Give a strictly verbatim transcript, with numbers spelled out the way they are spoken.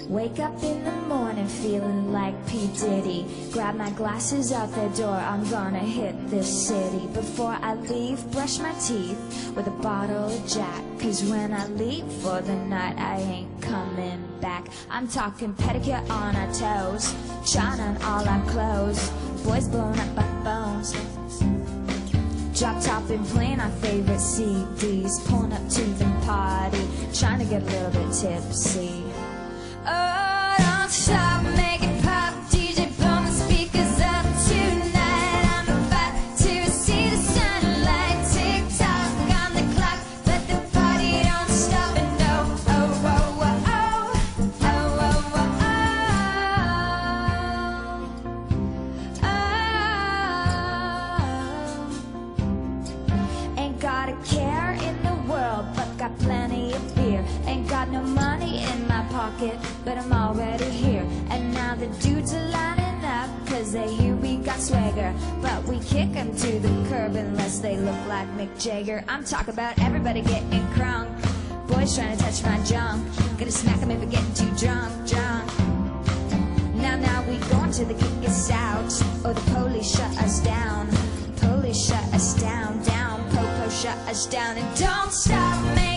Wake up in the morning feeling like P. Diddy. Grab my glasses out the door, I'm gonna hit this city. Before I leave, brush my teeth with a bottle of Jack. Cause when I leave for the night, I ain't coming back. I'm talking pedicure on our toes, shine on all our clothes, boys blowing up our phones, drop top and playing our favorite C Ds, pulling up to the party, trying to get a little bit tipsy. Oh, don't stop, make it pop, D J blow my speakers up tonight. I'm about to see the sunlight, tick tock on the clock, but the party don't stop. And oh, oh, oh, oh, oh, oh, oh, oh. Ain't got a care in the world, but got plenty of beer. Ain't got no money in my pocket, but I'm already here. And now the dudes are lining up, cause they hear we got swagger. But we kick them to the curb unless they look like Mick Jagger. I'm talking about everybody getting crunk, boys trying to touch my junk, gonna smack them if we're getting too drunk, drunk. Now, now we going to the kick us out, oh the police shut us down, police shut us down, down, po-po shut us down. And don't stop, man.